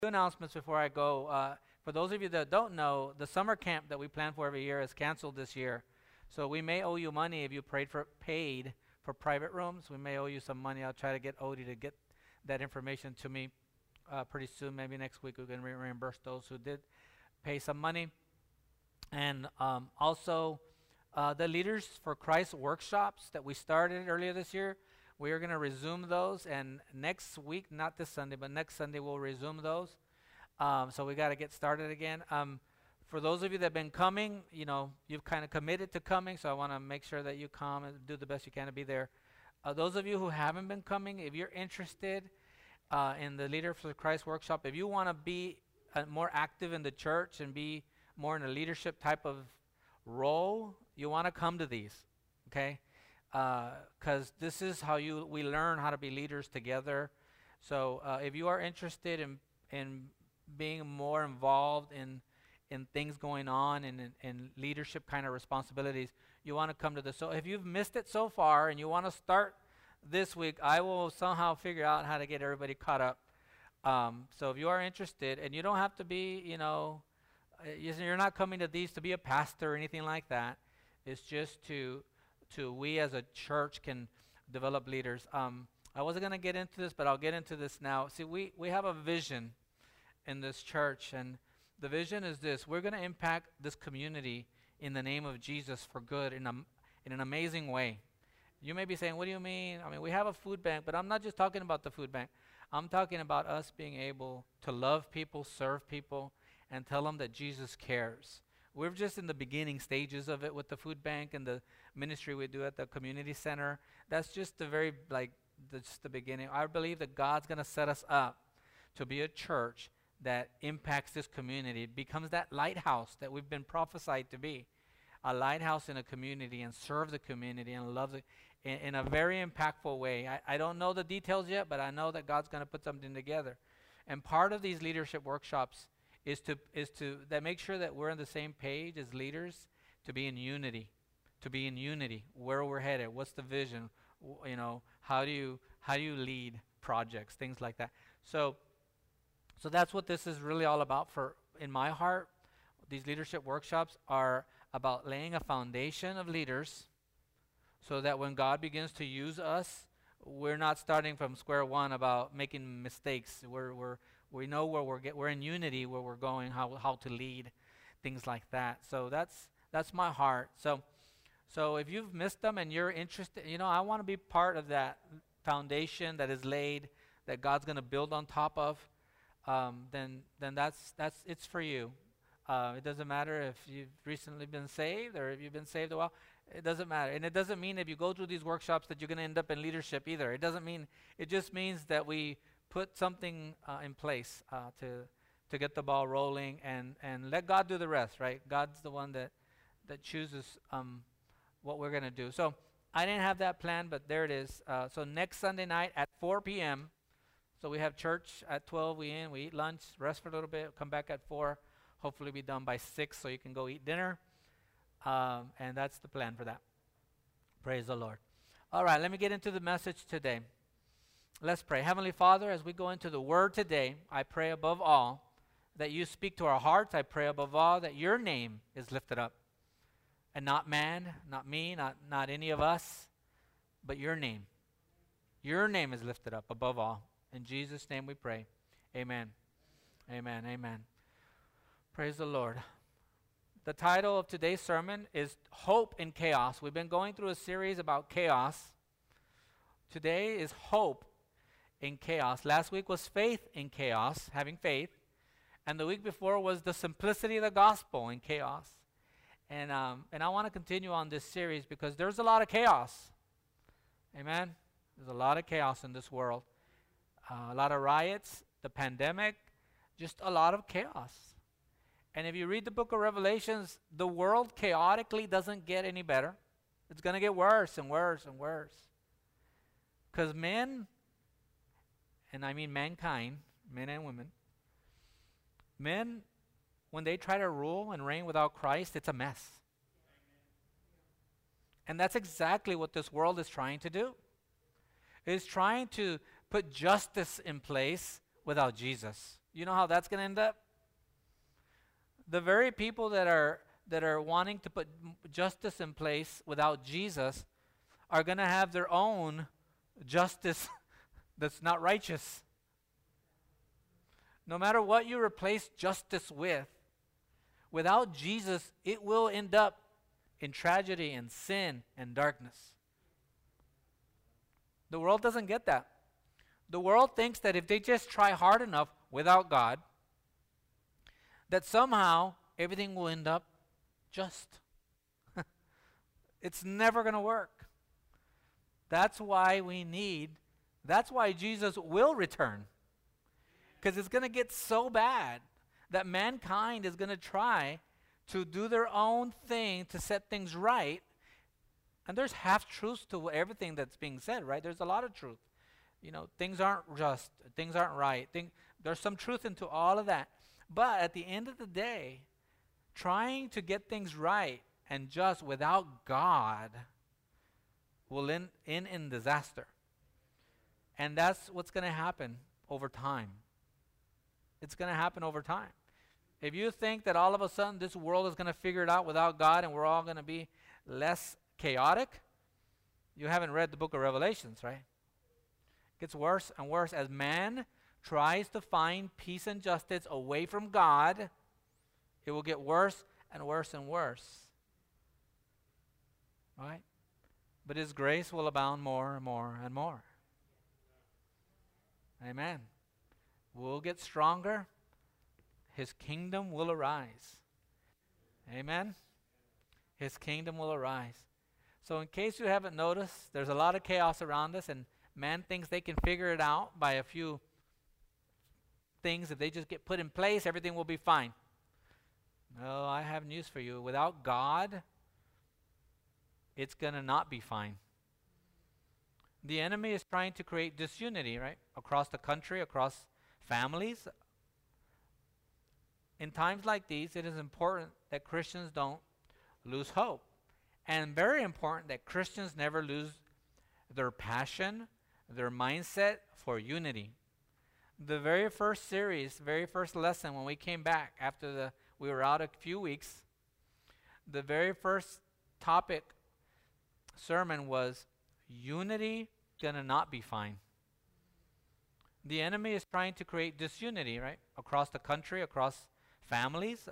Two announcements before I go. For those of you that don't know, the summer camp that we plan for every year is canceled this year. So we may owe you money if you paid for private rooms. We may owe you some money. I'll try to get Odie to get that information to me pretty soon. Maybe next week we can reimburse those who did pay some money. And also, the Leaders for Christ workshops that we started earlier this year, we are going to resume those. And next week, not this Sunday, but next Sunday, we'll resume those. So we got to get started again. For those of you that have been coming, you've kind of committed to coming, so I want to make sure that you come and do the best you can to be there. Those of you who haven't been coming, if you're interested in the Leader for Christ workshop, if you want to be more active in the church and be more in a leadership type of role, you want to come to these, okay? Because this is how we learn how to be leaders together. So if you are interested in being more involved in things going on and in leadership kind of responsibilities, you want to come to this. So if you've missed it so far and you want to start this week, I will somehow figure out how to get everybody caught up. So if you are interested, and you don't have to be, you're not coming to these to be a pastor or anything like that. It's just to we as a church can develop leaders. I wasn't going to get into this, but I'll get into this now. See, we have a vision in this church, and the vision is this: we're going to impact this community in the name of Jesus for good in an amazing way. You may be saying, what do you mean? I mean, we have a food bank, but I'm not just talking about the food bank. I'm talking about us being able to love people, serve people, and tell them that Jesus cares. We're just in the beginning stages of it with the food bank and the ministry we do at the community center. That's just just the beginning. I believe that God's going to set us up to be a church that impacts this community. It becomes that lighthouse that we've been prophesied to be. A lighthouse in a community, and serve the community and love it in a very impactful way. I don't know the details yet, but I know that God's going to put something together. And part of these leadership workshops is to make sure that we're on the same page as leaders, to be in unity, where we're headed, what's the vision, how do you lead projects, things like that. So that's what this is really all about. In my heart, these leadership workshops are about laying a foundation of leaders, so that when God begins to use us, we're not starting from square one about making mistakes. We know where we're in unity, where we're going, how to lead, things like that. So that's my heart. So if you've missed them and you're interested, I want to be part of that foundation that is laid, that God's going to build on top of. Then that's it's for you. It doesn't matter if you've recently been saved or if you've been saved a while. It doesn't matter. And it doesn't mean if you go through these workshops that you're going to end up in leadership either. It just means that we put something in place to get the ball rolling and let God do the rest, right? God's the one that chooses what we're going to do. So I didn't have that plan, but there it is. So next Sunday night at 4 p.m., so we have church at 12, we eat lunch, rest for a little bit, come back at 4, hopefully be done by 6 so you can go eat dinner. And that's the plan for that. Praise the Lord. All right, let me get into the message today. Let's pray. Heavenly Father, as we go into the Word today, I pray above all that you speak to our hearts. I pray above all that your name is lifted up. And not man, not me, not any of us, but your name. Your name is lifted up above all. In Jesus' name we pray. Amen. Amen. Amen. Praise the Lord. The title of today's sermon is Hope in Chaos. We've been going through a series about chaos. Today is hope in chaos. Last week was faith in chaos, having faith. And the week before was the simplicity of the gospel in chaos. And I want to continue on this series because there's a lot of chaos. Amen? There's a lot of chaos in this world. A lot of riots, the pandemic, just a lot of chaos. And if you read the book of Revelations, the world chaotically doesn't get any better. It's going to get worse and worse and worse. Because men, and I mean mankind, men and women, men, when they try to rule and reign without Christ, it's a mess. And that's exactly what this world is trying to do. It's trying to put justice in place without Jesus. You know how that's going to end up? The very people that are wanting to put justice in place without Jesus are going to have their own justice that's not righteous. No matter what you replace justice with, without Jesus, it will end up in tragedy and sin and darkness. The world doesn't get that. The world thinks that if they just try hard enough without God, that somehow everything will end up just. It's never going to work. That's why Jesus will return. Because it's going to get so bad that mankind is going to try to do their own thing to set things right. And there's half-truths to everything that's being said, right? There's a lot of truth. You know, things aren't just, things aren't right. There's some truth into all of that. But at the end of the day, trying to get things right and just without God will end in disaster. And that's what's going to happen over time. It's going to happen over time. If you think that all of a sudden this world is going to figure it out without God and we're all going to be less chaotic, you haven't read the book of Revelations, right? It gets worse and worse as man tries to find peace and justice away from God. It will get worse and worse and worse. Right? But His grace will abound more and more and more. Amen. We'll get stronger. His kingdom will arise. Amen. His kingdom will arise. So in case you haven't noticed, there's a lot of chaos around us, and man thinks they can figure it out by a few things. If they just get put in place, everything will be fine. No, I have news for you. Without God, it's going to not be fine. The enemy is trying to create disunity, right? Across the country, across families. In times like these, it is important that Christians don't lose hope. And very important that Christians never lose their passion, their mindset for unity. The very first series, very first lesson when we came back after we were out a few weeks, the very first topic sermon was unity gonna not be fine. The enemy is trying to create disunity, right? Across the country, across families.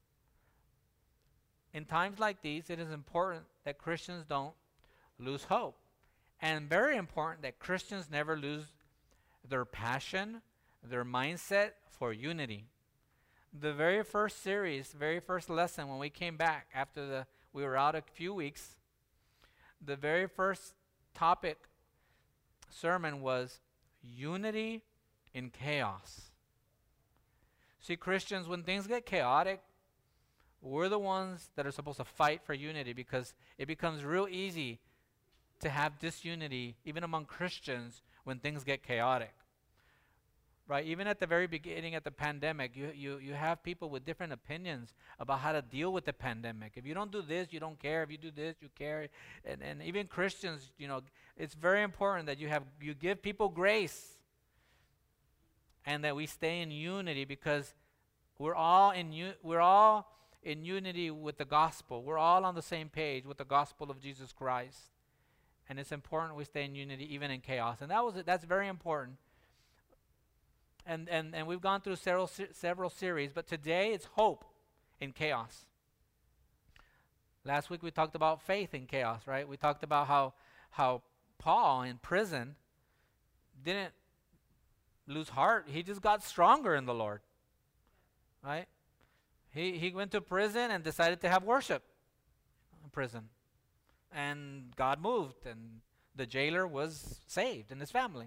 In times like these, it is important that Christians don't lose hope. And very important that Christians never lose their passion, their mindset for unity. The very first series, very first lesson when we came back after we were out a few weeks, the very first topic sermon was unity in chaos. See, Christians, when things get chaotic, we're the ones that are supposed to fight for unity, because it becomes real easy to have disunity even among Christians when things get chaotic. Right? Even at the very beginning of the pandemic, you have people with different opinions about how to deal with the pandemic. If you don't do this, you don't care. If you do this, you care. And even Christians, you know, it's very important that you give people grace and that we stay in unity, because we're all in unity with the gospel. We're all on the same page with the gospel of Jesus Christ. And it's important we stay in unity even in chaos. And that's very important. And we've gone through several series, but today it's hope in chaos. Last week we talked about faith in chaos, right? We talked about how Paul in prison didn't lose heart. He just got stronger in the Lord, right? He went to prison and decided to have worship in prison. And God moved, and the jailer was saved and his family.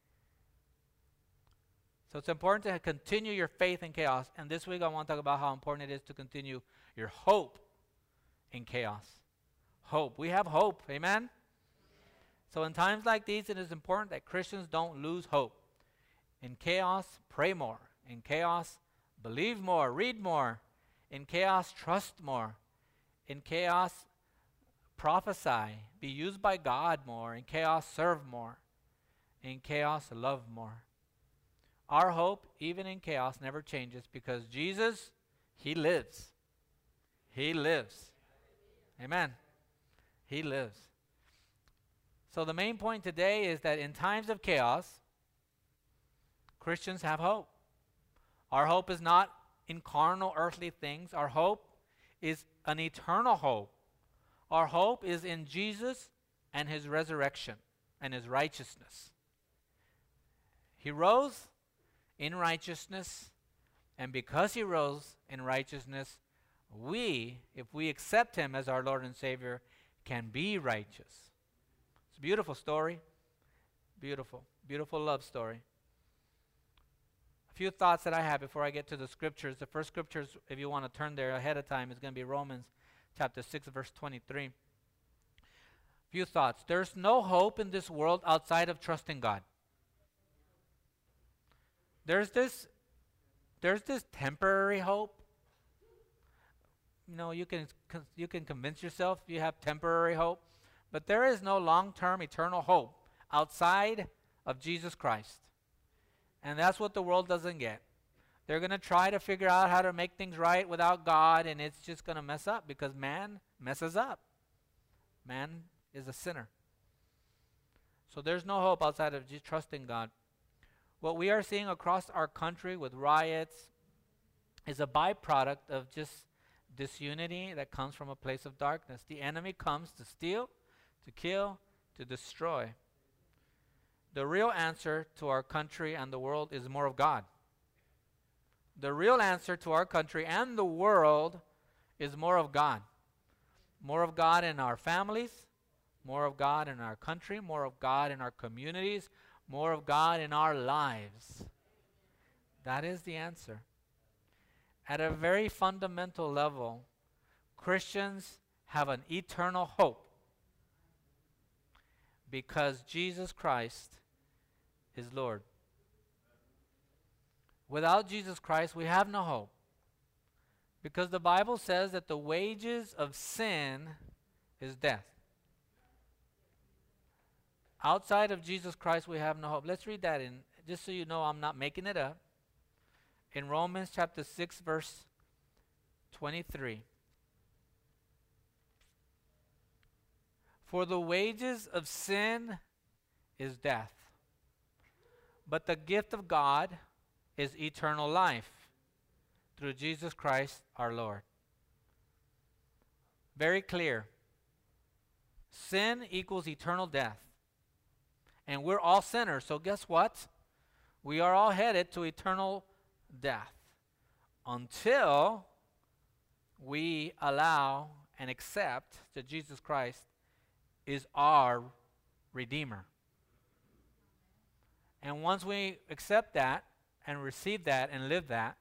So it's important to continue your faith in chaos. And this week I want to talk about how important it is to continue your hope in chaos. Hope. We have hope. Amen? So in times like these, it is important that Christians don't lose hope. In chaos, pray more. In chaos, believe more, read more. In chaos, trust more. In chaos, prophesy. Be used by God more. In chaos, serve more. In chaos, love more. our hope, even in chaos, never changes because Jesus, he lives. He lives. Amen. He lives. So the main point today is that in times of chaos, Christians have hope. Our hope is not in carnal, earthly things. Our hope is an eternal hope. Our hope is in Jesus and his resurrection and his righteousness. He rose in righteousness, and because he rose in righteousness, we, if we accept him as our Lord and Savior, can be righteous. It's a beautiful story. Beautiful, beautiful love story. A few thoughts that I have before I get to the scriptures. The first scriptures, if you want to turn there ahead of time, is going to be Romans chapter 6, verse 23. Few thoughts. There's no hope in this world outside of trusting God. There's this temporary hope. You know, you can convince yourself you have temporary hope, but there is no long-term eternal hope outside of Jesus Christ. And that's what the world doesn't get. They're going to try to figure out how to make things right without God, and it's just going to mess up because man messes up. Man is a sinner. So there's no hope outside of just trusting God. What we are seeing across our country with riots is a byproduct of just disunity that comes from a place of darkness. The enemy comes to steal, to kill, to destroy. The real answer to our country and the world is more of God. The real answer to our country and the world is more of God. More of God in our families, more of God in our country, more of God in our communities, more of God in our lives. That is the answer. At a very fundamental level, Christians have an eternal hope because Jesus Christ is Lord. Without Jesus Christ, we have no hope. Because the Bible says that the wages of sin is death. Outside of Jesus Christ, we have no hope. Let's read that in, just so you know I'm not making it up. In Romans chapter 6, verse 23. For the wages of sin is death, but the gift of God is eternal life through Jesus Christ our Lord. Very clear. Sin equals eternal death. And we're all sinners, so guess what? We are all headed to eternal death until we allow and accept that Jesus Christ is our Redeemer. And once we accept that and receive that and live that,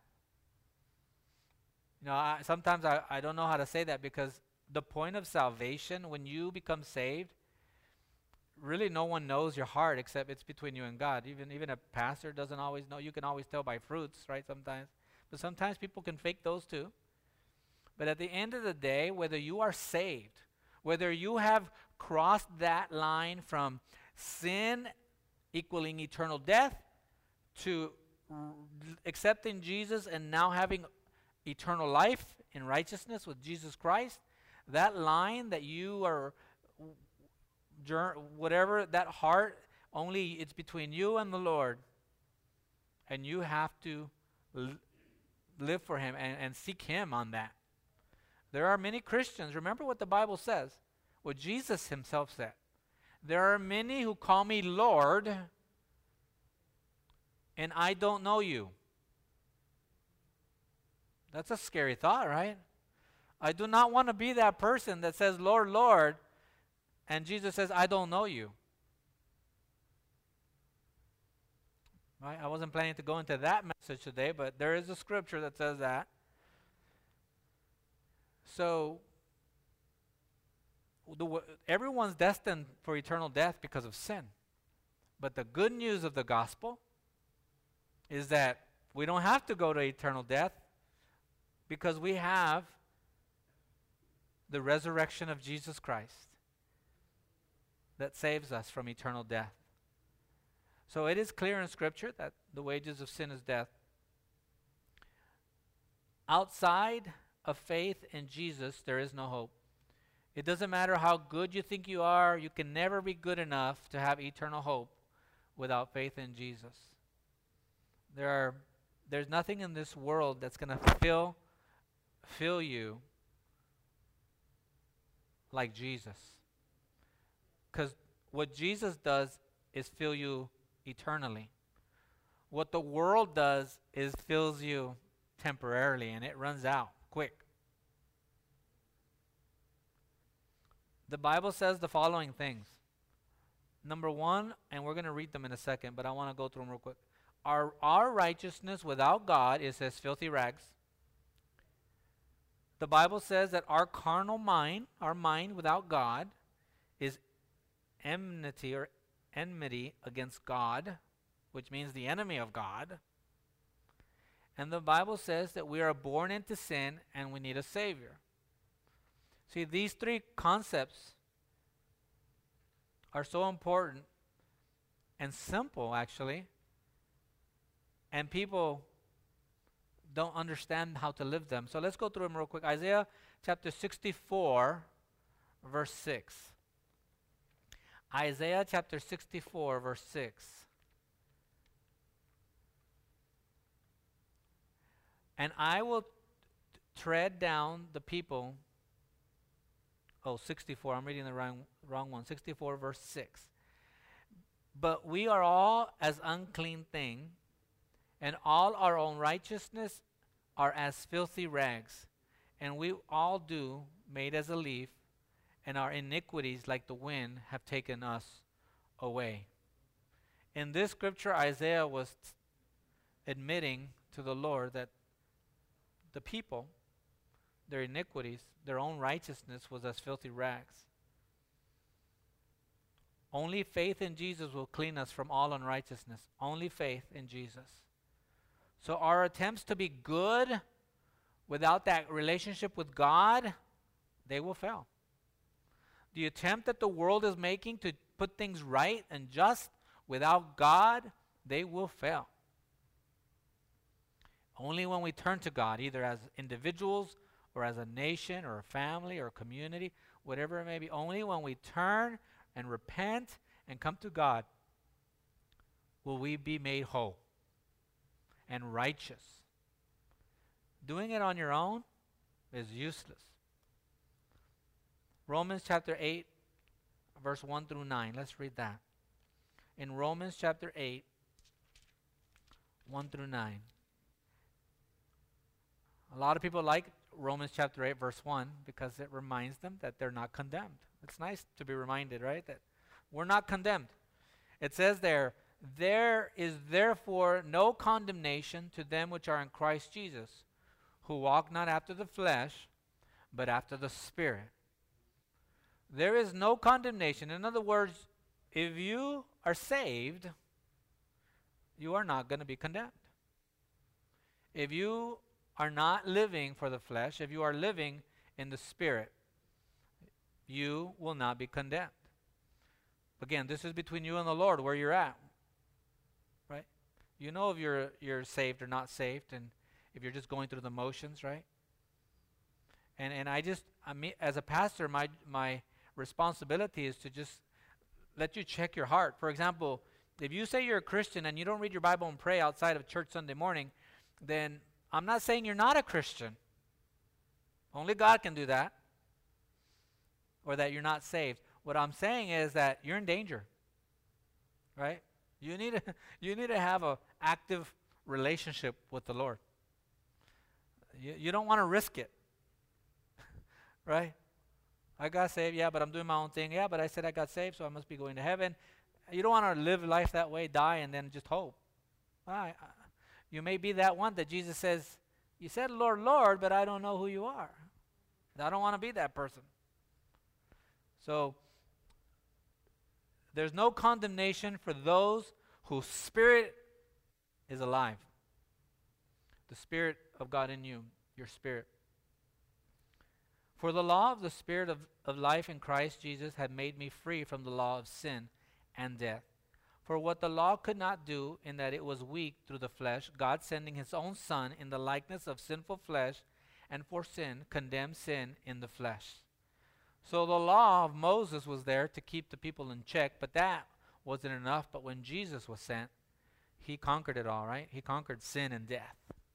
you know, sometimes I don't know how to say that because the point of salvation, when you become saved, really no one knows your heart except it's between you and God. Even a pastor doesn't always know. You can always tell by fruits, right, sometimes. But sometimes people can fake those too. But at the end of the day, whether you are saved, whether you have crossed that line from sin equaling eternal death to accepting Jesus and now having eternal life in righteousness with Jesus Christ, that line that you are, whatever, that heart, only it's between you and the Lord. And you have to live for him and seek him on that. There are many Christians, remember what the Bible says, what Jesus himself said. There are many who call me Lord, and I don't know you. That's a scary thought, right? I do not want to be that person that says, Lord, Lord, and Jesus says, I don't know you. Right? I wasn't planning to go into that message today, but there is a scripture that says that. So, everyone's destined for eternal death because of sin. But the good news of the gospel is that we don't have to go to eternal death because we have the resurrection of Jesus Christ that saves us from eternal death. So it is clear in Scripture that The wages of sin is death. Outside of faith in Jesus, there is no hope. It doesn't matter how good you think you are, you can never be good enough to have eternal hope without faith in Jesus. There's nothing in this world that's going to fill you like Jesus. Because what Jesus does is fill you eternally. What the world does is fills you temporarily, and it runs out quick. The Bible says the following things. Number one, and we're going to read them in a second, but I want to go through them real quick. Our righteousness without God is as filthy rags. The Bible says that our carnal mind, our mind without God, is enmity against God, which means the enemy of God. And the Bible says that we are born into sin and we need a Savior. See, these three concepts are so important and simple, actually, and people don't understand how to live them. So let's go through them real quick. Isaiah chapter 64, verse 6. Isaiah chapter 64, verse 6. And I will tread down the people. 64. I'm reading the wrong one. 64, verse 6. But we are all as unclean thing, and all our own righteousness are as filthy rags. And we all do, made as a leaf, and our iniquities like the wind have taken us away. In this scripture, Isaiah was admitting to the Lord that the people, their iniquities, their own righteousness was as filthy rags. Only faith in Jesus will clean us from all unrighteousness. Only faith in Jesus. So our attempts to be good without that relationship with God, they will fail. The attempt that the world is making to put things right and just without God, they will fail. Only when we turn to God, either as individuals or as a nation or a family or a community, whatever it may be, only when we turn and repent and come to God will we be made whole and righteous. Doing it on your own is useless. Romans chapter 8, verse 1 through 9. Let's read that. In Romans chapter 8, 1 through 9. A lot of people like Romans chapter 8, verse 1, because it reminds them that they're not condemned. It's nice to be reminded, right, that we're not condemned. It says there is therefore no condemnation to them which are in Christ Jesus, who walk not after the flesh, but after the Spirit. There is no condemnation. In other words, if you are saved, you are not going to be condemned. If you are not living for the flesh, if you are living in the Spirit, you will not be condemned. Again, this is between you and the Lord, where you're at, right? You know if you're saved or not saved, and if you're just going through the motions, right? And I mean, as a pastor, my responsibility is to just let you check your heart. For example, if you say you're a Christian and you don't read your Bible and pray outside of church Sunday morning, then I'm not saying you're not a Christian. Only God can do that. Or that you're not saved. What I'm saying is that you're in danger. Right? You need to have an active relationship with the Lord. You don't want to risk it. Right? I got saved, yeah, but I'm doing my own thing. Yeah, but I said I got saved, so I must be going to heaven. You don't want to live life that way, die, and then just hope. You may be that one that Jesus says, you said, Lord, Lord, but I don't know who you are. I don't want to be that person. So, there's no condemnation for those whose spirit is alive. The Spirit of God in you, your spirit. For the law of the Spirit of life in Christ Jesus had made me free from the law of sin and death. For what the law could not do, in that it was weak through the flesh, God sending his own Son in the likeness of sinful flesh, and for sin, condemned sin in the flesh. So the law of Moses was there to keep the people in check, but that wasn't enough. But when Jesus was sent, he conquered it all, right? He conquered sin and death.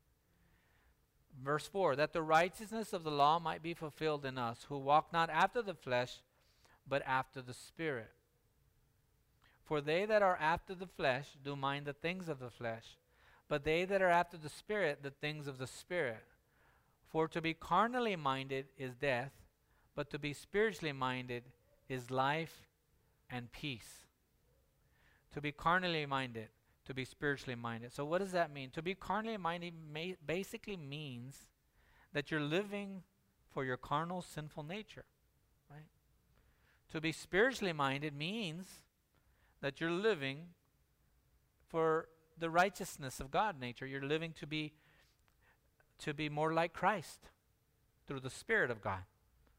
Verse 4, that the righteousness of the law might be fulfilled in us, who walk not after the flesh, but after the Spirit. For they that are after the flesh do mind the things of the flesh, but they that are after the Spirit, the things of the Spirit. For to be carnally minded is death, but to be spiritually minded is life and peace. To be carnally minded, to be spiritually minded. So what does that mean? To be carnally minded basically means that you're living for your carnal, sinful nature, right? To be spiritually minded means that you're living for the righteousness of God nature. You're living to be more like Christ through the Spirit of God.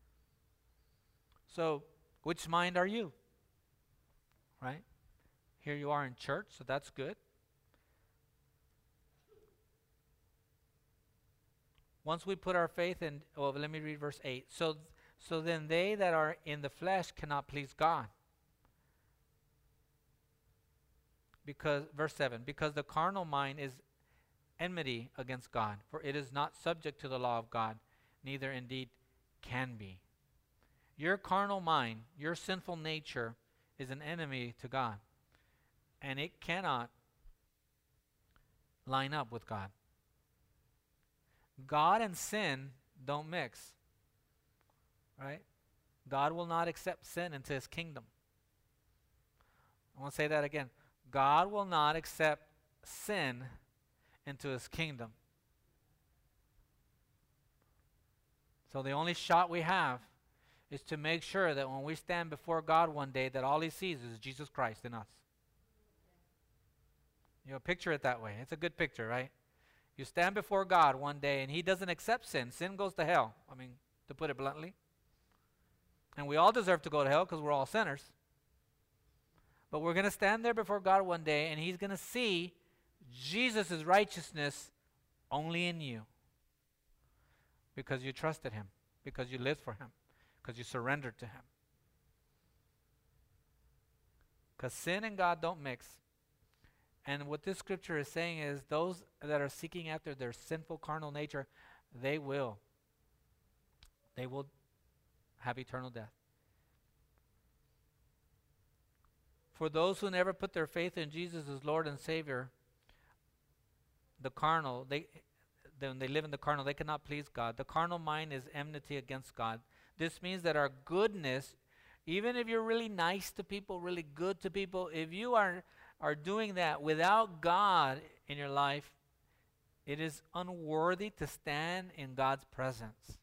So, which mind are you? Right? Here you are in church, so that's good. Once we put our faith in, well, let me read verse 8. So then they that are in the flesh cannot please God. Because, verse 7, because the carnal mind is enmity against God, for it is not subject to the law of God, neither indeed can be. Your carnal mind, your sinful nature, is an enemy to God, and it cannot line up with God. God and sin don't mix, right? God will not accept sin into his kingdom. I want to say that again. God will not accept sin into his kingdom. So the only shot we have is to make sure that when we stand before God one day, that all he sees is Jesus Christ in us. You know, picture it that way. It's a good picture, right? You stand before God one day and he doesn't accept sin. Sin goes to hell. I mean, to put it bluntly. And we all deserve to go to hell because we're all sinners. But we're going to stand there before God one day and he's going to see Jesus' righteousness only in you. Because you trusted him. Because you lived for him. Because you surrendered to him. Because sin and God don't mix. And what this scripture is saying is those that are seeking after their sinful carnal nature, they will have eternal death. For those who never put their faith in Jesus as Lord and Savior, the carnal, when they live in the carnal, they cannot please God. The carnal mind is enmity against God. This means that our goodness, even if you're really nice to people, really good to people, if you are doing that without God in your life, it is unworthy to stand in God's presence.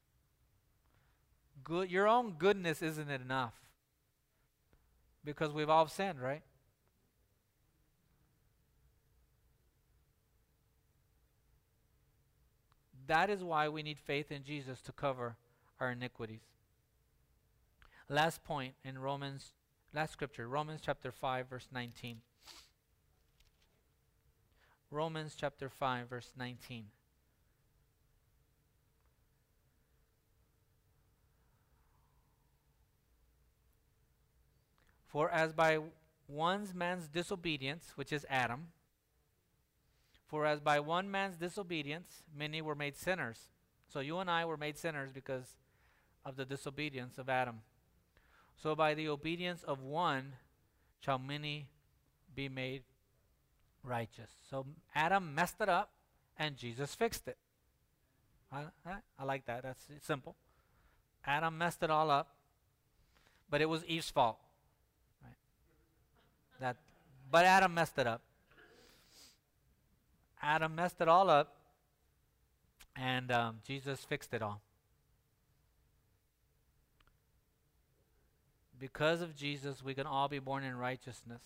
Your own goodness isn't enough. Because we've all sinned, right? That is why we need faith in Jesus to cover our iniquities. Last point in last scripture, Romans chapter 5, verse 19. Romans chapter 5, verse 19. For as by one man's disobedience, which is Adam, for as by one man's disobedience, many were made sinners. So you and I were made sinners because of the disobedience of Adam. So by the obedience of one shall many be made righteous. So Adam messed it up and Jesus fixed it. I like that. That's simple. Adam messed it all up, but it was Eve's fault. But Adam messed it up. Adam messed it all up, and Jesus fixed it all. Because of Jesus, we can all be born in righteousness.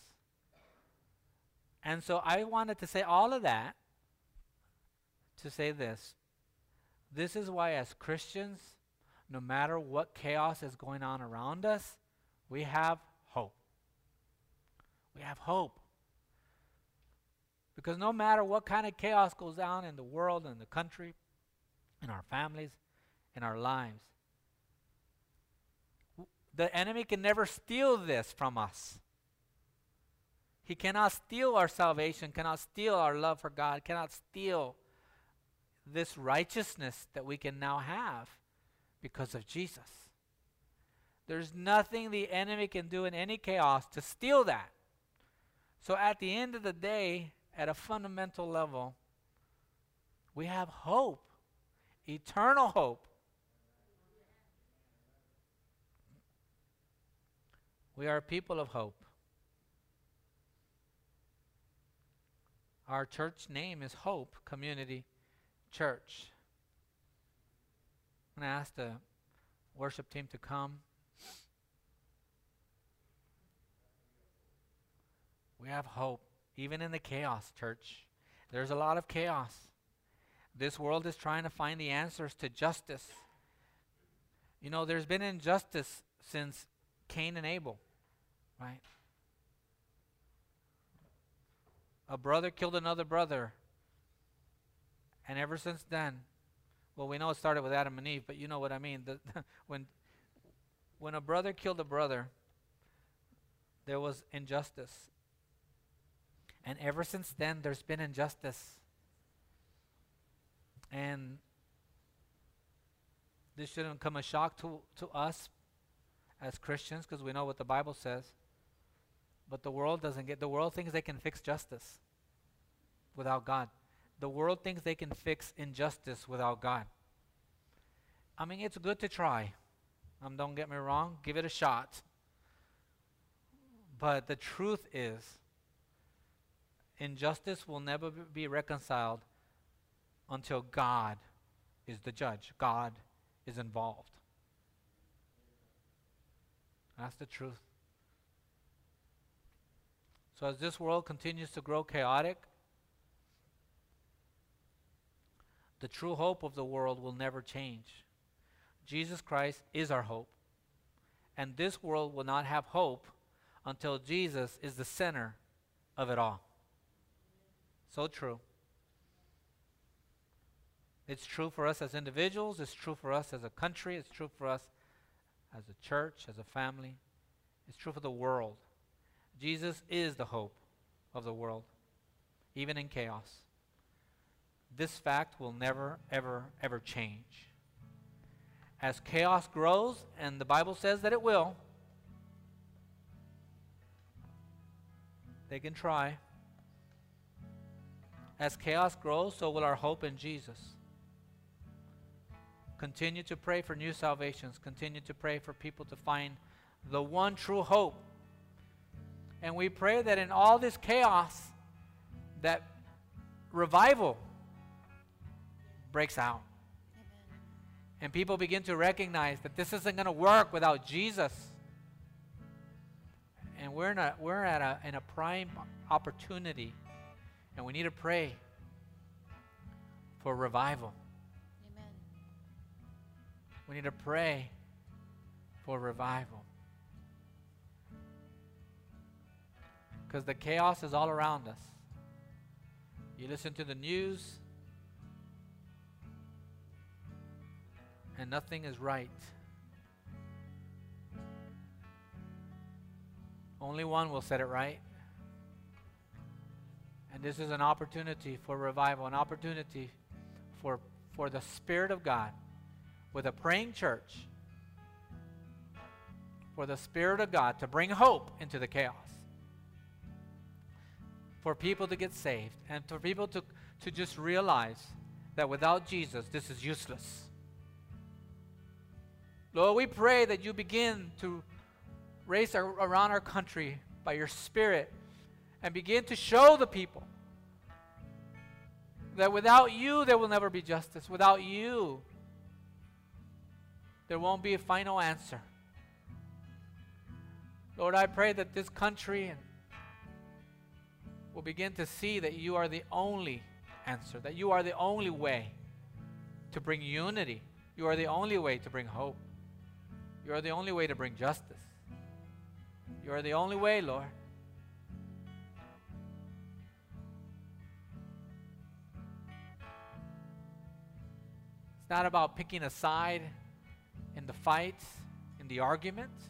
And so I wanted to say all of that to say this. This is why as Christians, no matter what chaos is going on around us, we have hope. We have hope. Because no matter what kind of chaos goes on in the world, in the country, in our families, in our lives, the enemy can never steal this from us. He cannot steal our salvation, cannot steal our love for God, cannot steal this righteousness that we can now have because of Jesus. There's nothing the enemy can do in any chaos to steal that. So at the end of the day, at a fundamental level, we have hope, eternal hope. We are a people of hope. Our church name is Hope Community Church. I'm going to ask the worship team to come. We have hope, even in the chaos, church. There's a lot of chaos. This world is trying to find the answers to justice. You know, there's been injustice since Cain and Abel, right? A brother killed another brother. And ever since then, well, we know it started with Adam and Eve, but you know what I mean. When a brother killed a brother, there was injustice. And ever since then, there's been injustice. And this shouldn't come as a shock to us as Christians, because we know what the Bible says. But the world doesn't get, the world thinks they can fix justice without God. The world thinks they can fix injustice without God. I mean, it's good to try. Don't get me wrong, give it a shot. But the truth is, injustice will never be reconciled until God is the judge. God is involved. That's the truth. So as this world continues to grow chaotic, the true hope of the world will never change. Jesus Christ is our hope. And this world will not have hope until Jesus is the center of it all. So true. It's true for us as individuals. It's true for us as a country. It's true for us as a church, as a family. It's true for the world. Jesus is the hope of the world, even in chaos. This fact will never, ever, ever change. As chaos grows, and the Bible says that it will, they can try. As chaos grows, so will our hope in Jesus. Continue to pray for new salvations. Continue to pray for people to find the one true hope. And we pray that in all this chaos, that revival breaks out. Amen. And people begin to recognize that this isn't going to work without Jesus. And we're in a prime opportunity, and we need to pray for revival. Amen. We need to pray for revival. Because the chaos is all around us. You listen to the news, and nothing is right. Only one will set it right. And this is an opportunity for revival, an opportunity for the Spirit of God, with a praying church, for the Spirit of God to bring hope into the chaos, for people to get saved, and for people to just realize that without Jesus, this is useless. Lord, we pray that you begin to race around our country by your Spirit and begin to show the people that without you, there will never be justice. Without you, there won't be a final answer. Lord, I pray that this country will begin to see that you are the only answer, that you are the only way to bring unity. You are the only way to bring hope. You are the only way to bring justice. You are the only way, Lord. It's not about picking a side in the fights, in the arguments.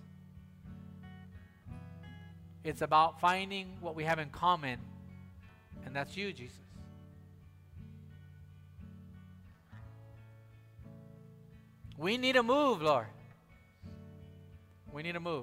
It's about finding what we have in common, and that's you, Jesus. We need to move, Lord. We need to move.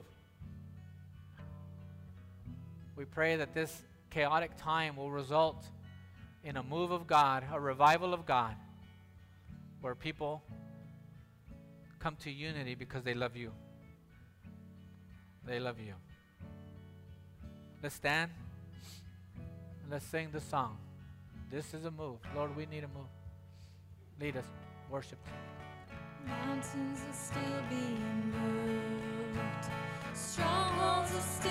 We pray that this chaotic time will result in a move of God, a revival of God, where people come to unity because they love you. They love you. Let's stand and let's sing the song. This is a move. Lord, we need a move. Lead us. Worship. Mountains are still being moved. Strongholds are still